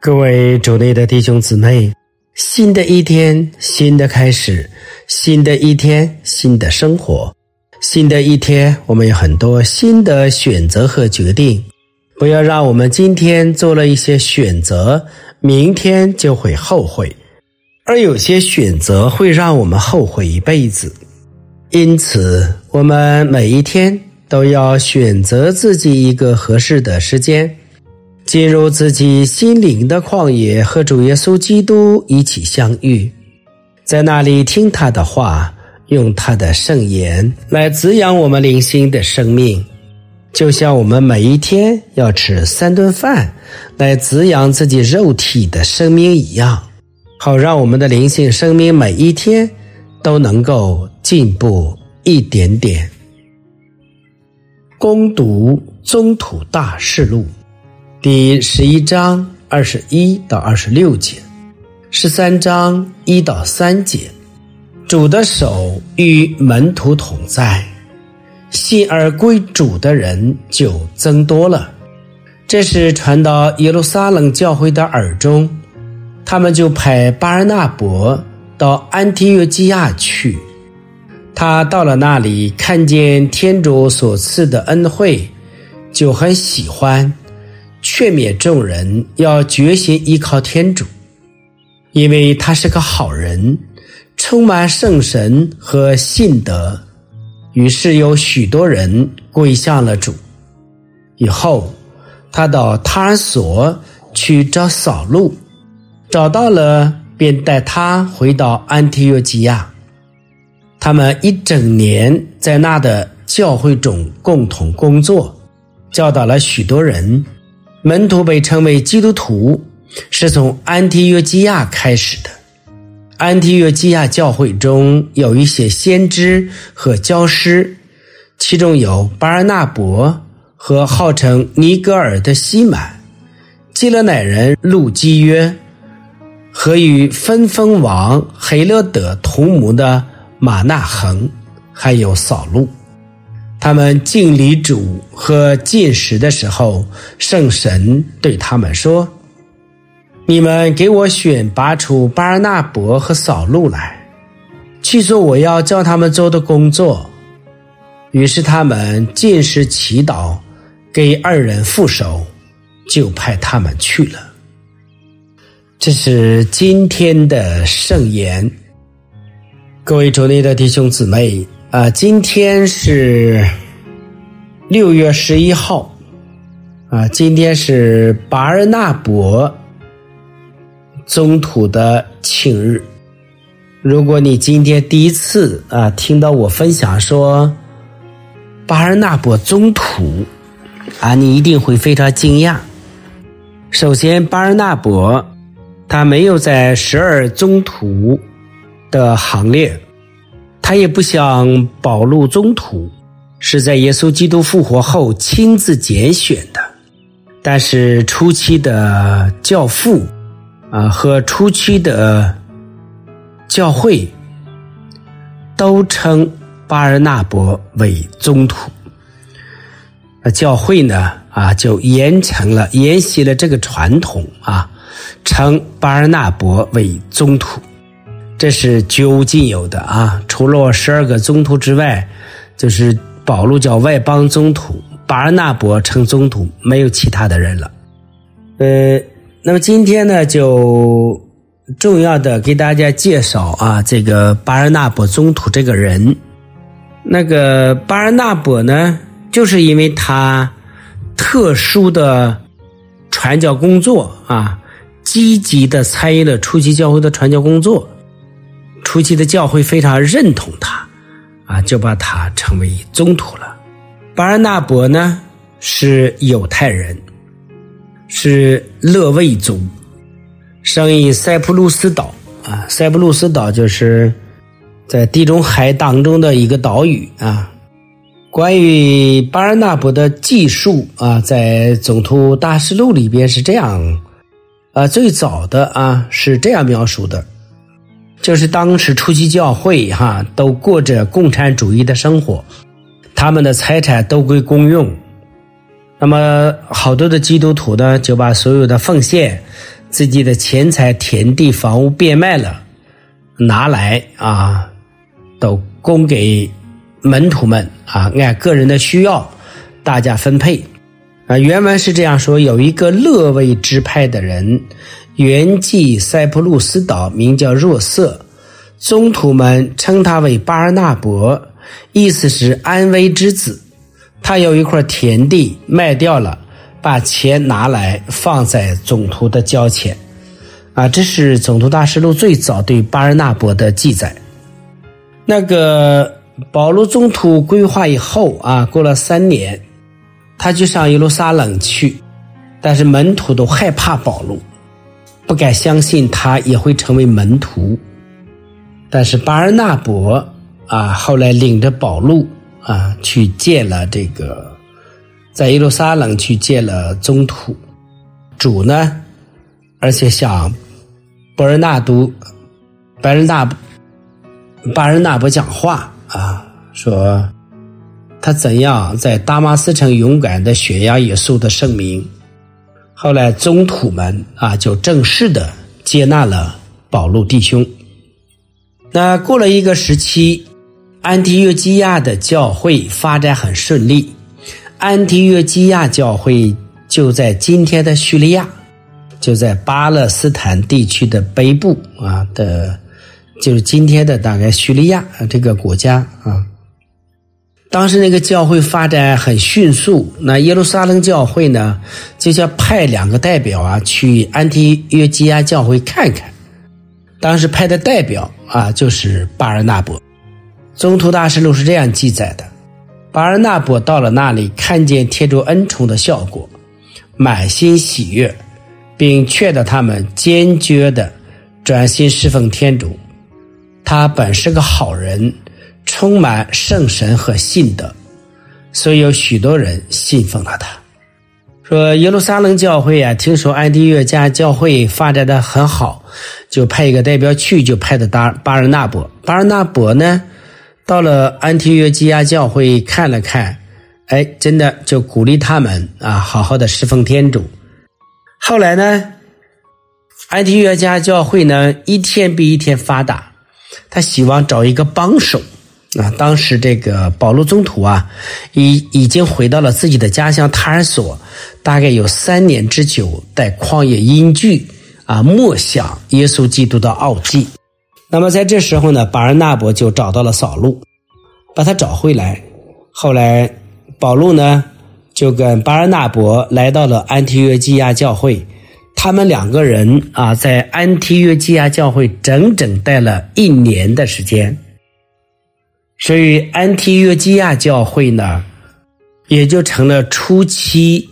各位主内的弟兄姊妹，新的一天，新的开始，新的一天，新的生活，新的一天，我们有很多新的选择和决定。不要让我们今天做了一些选择，明天就会后悔，而有些选择会让我们后悔一辈子。因此，我们每一天都要选择自己一个合适的时间，进入自己心灵的旷野，和主耶稣基督一起相遇，在那里听他的话，用他的圣言来滋养我们灵性的生命，就像我们每一天要吃3顿饭来滋养自己肉体的生命一样，好让我们的灵性生命每一天都能够进步一点点。攻读宗徒大事录第11章21到26节，13章1到3节。主的手与门徒同在，信而归主的人就增多了。这是传到耶路撒冷教会的耳中，他们就派巴尔纳伯到安提约基亚去。他到了那里，看见天主所赐的恩惠，就很喜欢，劝勉众人要决心依靠天主，因为他是个好人，充满圣神和信德。于是有许多人归向了主。以后他到塔尔索去找扫路，找到了，便带他回到安提约基亚。他们一整年在那的教会中共同工作，教导了许多人。门徒被称为基督徒，是从安提约基亚开始的。安提约基亚教会中有一些先知和教师，其中有巴尔纳伯和号称尼格尔的西满，基勒乃人路基约，和与分封王黑勒德同母的马纳恒，还有扫路。他们敬礼主和进食的时候，圣神对他们说：你们给我选拔出巴尔纳伯和扫路来，去做我要叫他们做的工作。于是他们进食祈祷，给2人副手，就派他们去了。这是今天的圣言。各位主内的弟兄姊妹，今天是6月11号，今天是巴尔纳伯宗徒的庆日。如果你今天第一次听到我分享说巴尔纳伯宗徒，你一定会非常惊讶。首先，巴尔纳伯他没有在12宗徒的行列，他也不像保禄宗徒是在耶稣基督复活后亲自拣选的。但是初期的教父和初期的教会都称巴尔纳伯为宗徒。教会呢就沿袭了这个传统称巴尔纳伯为宗徒。这是究竟有的除了12个宗徒之外，就是保禄叫外邦宗徒，巴尔纳伯称宗徒，没有其他的人了。那么今天呢，就重要的给大家介绍这个巴尔纳伯宗徒这个人。那个巴尔纳伯呢，就是因为他特殊的传教工作积极的参与了初期教会的传教工作，初期的教会非常认同他就把他称为宗徒了。巴尔纳伯呢是犹太人，是勒卫族，生于塞浦路斯岛塞浦路斯岛就是在地中海当中的一个岛屿关于巴尔纳伯的记述在总图大事录里边是这样最早的是这样描述的，就是当时初期教会都过着共产主义的生活，他们的财产都归公用。那么好多的基督徒呢，就把所有的奉献自己的钱财、田地、房屋变卖了，拿来都供给门徒们按个人的需要大家分配。原文是这样说：有一个勒卫支派的人，原籍塞浦路斯岛，名叫若瑟，宗徒们称他为巴尔纳伯，意思是安危之子。他有一块田地卖掉了，把钱拿来放在总督的脚前。这是总督大事录最早对巴尔纳伯的记载。那个保禄宗徒规划以后过了3年，他就上耶路撒冷去，但是门徒都害怕保禄，不敢相信他也会成为门徒。但是巴尔纳伯后来领着保禄去见了在耶路撒冷去见了宗徒。主呢，而且向巴尔纳伯讲话说他怎样在大马斯城勇敢的宣扬耶稣的圣名。后来宗徒们就正式的接纳了保禄弟兄。那过了一个时期，安提约基亚的教会发展很顺利。安提约基亚教会就在今天的叙利亚，就在巴勒斯坦地区的北部就是今天的大概叙利亚这个国家当时那个教会发展很迅速，那耶路撒冷教会呢，就叫派2个代表去安提约基亚教会看看。当时派的代表就是巴尔纳伯。宗徒大事录是这样记载的：巴尔纳伯到了那里，看见天主恩宠的效果，满心喜悦，并劝导他们坚决地专心侍奉天主。他本是个好人，充满圣神和信德，所以有许多人信奉了他。说耶路撒冷教会听说安提约加教会发展得很好，就派一个代表去，就派的巴尔纳伯。巴尔纳伯呢，到了安提约基亚教会看了看，真的就鼓励他们好好的侍奉天主。后来呢，安提约加教会呢一天比一天发达，他希望找一个帮手当时这个保禄宗徒已经回到了自己的家乡塔尔索，大概有3年之久，在旷野隐居默想耶稣基督的奥迹。那么在这时候呢，巴尔纳伯就找到了扫路，把他找回来。后来保禄呢就跟巴尔纳伯来到了安提约基亚教会，他们2个人在安提约基亚教会整整待了1年的时间。所以安提约基亚教会呢，也就成了初期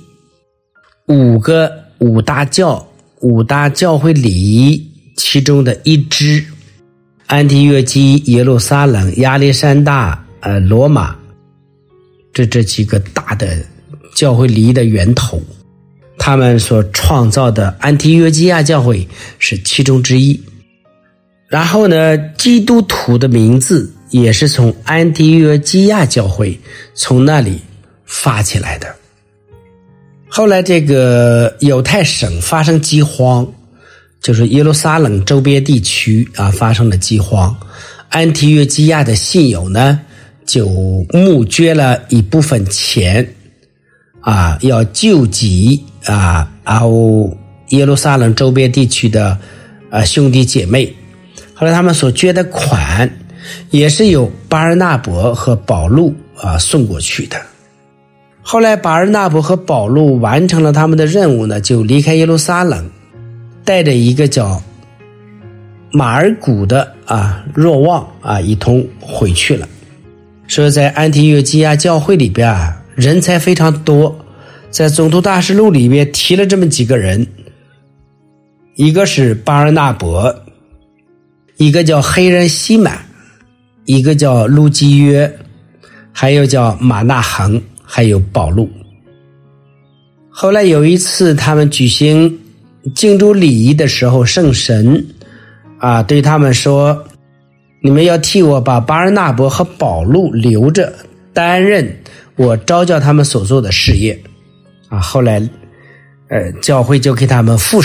五大教会礼仪其中的一支。安提约基、耶路撒冷、亚历山大、罗马，这几个大的教会礼仪的源头，他们所创造的安提约基亚教会是其中之一。然后呢，基督徒的名字也是从安提约基亚教会从那里发起来的。后来这个犹太省发生饥荒，就是耶路撒冷周边地区发生了饥荒，安提约基亚的信友呢就募捐了一部分钱要救济然后耶路撒冷周边地区的兄弟姐妹。后来他们所捐的款也是由巴尔纳伯和保禄送过去的。后来巴尔纳伯和保禄完成了他们的任务呢，就离开耶路撒冷，带着一个叫马尔古的若望一同回去了。所以在安提约基亚教会里边人才非常多，在总督大事录里面提了这么几个人，一个是巴尔纳伯，一个叫黑人西满，一个叫路基约，还有叫马纳恒，还有保禄。后来有一次他们举行敬祝礼仪的时候，圣神对他们说，你们要替我把巴尔纳伯和保禄留着，担任我召叫他们所做的事业。后来教会就给他们副手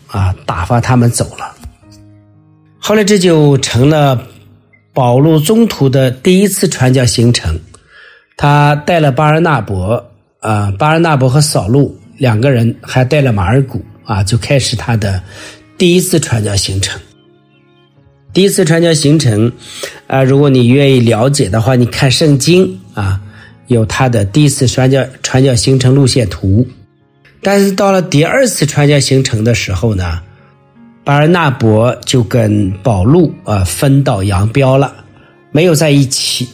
打发他们走了。后来这就成了保禄宗徒的第一次传教行程。他带了巴尔纳伯和扫路两个人，还带了马尔谷就开始他的第一次传教行程。第一次传教行程如果你愿意了解的话，你看圣经有他的第一次传教行程路线图。但是到了第二次传教行程的时候呢，巴尔纳伯就跟保禄分道扬镳了，没有在一起。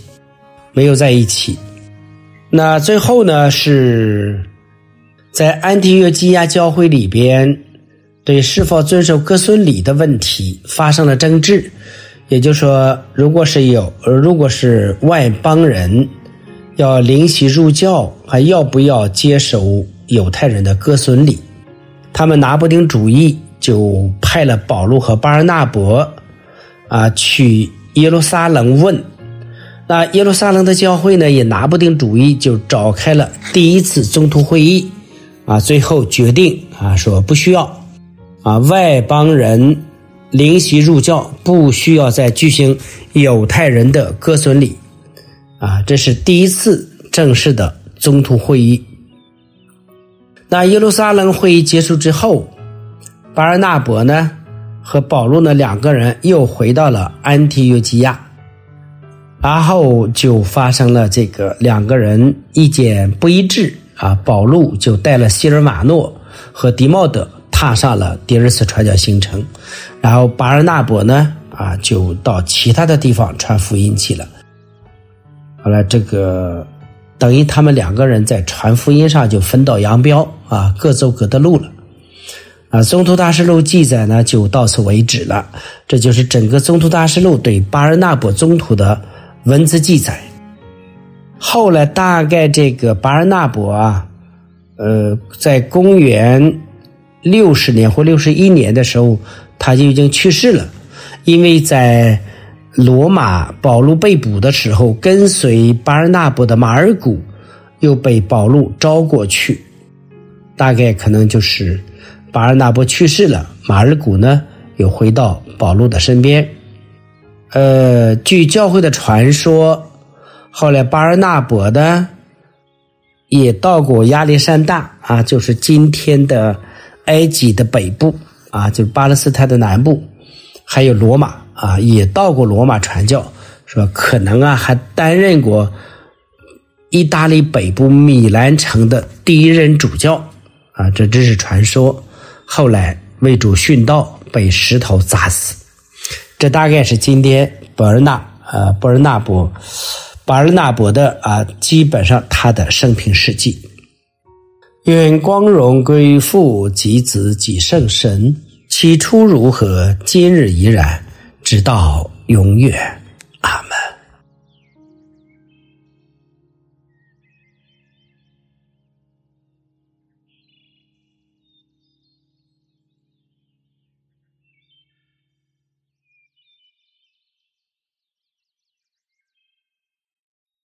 那最后呢，是在安提约基亚教会里边对是否遵守割损礼的问题发生了争执。也就是说，如果是外邦人要灵洗入教，还要不要接受犹太人的割损礼，他们拿不定主意，就派了保禄和巴尔纳伯去耶路撒冷问。那耶路撒冷的教会呢也拿不定主意，就召开了第一次宗徒会议最后决定说不需要外邦人灵洗入教，不需要再举行犹太人的割损礼这是第一次正式的宗徒会议。那耶路撒冷会议结束之后，巴尔纳伯呢和保禄呢两个人又回到了安提约基亚，然后就发生了这个两个人意见不一致保禄就带了西尔马诺和迪茂德踏上了第二次传教行程，然后巴尔纳伯呢就到其他的地方传福音去了。后来这个等于他们两个人在传福音上就分道扬镳各走各的路了宗徒大事录记载呢就到此为止了。这就是整个宗徒大事录对巴尔纳伯宗徒的文字记载。后来大概这个巴尔纳伯在公元60年或61年的时候他就已经去世了，因为在罗马保禄被捕的时候，跟随巴尔纳伯的马尔谷又被保禄招过去，大概可能就是巴尔纳伯去世了，马尔谷呢又回到保禄的身边。据教会的传说，后来巴尔纳伯呢也到过亚历山大就是今天的埃及的北部就是巴勒斯坦的南部，还有罗马也到过罗马传教，说可能还担任过意大利北部米兰城的第一任主教这只是传说。后来为主殉道，被石头砸死。这大概是今天巴尔纳伯的基本上他的生平事迹。愿光荣归父及子及圣神，起初如何，今日依然，直到永远。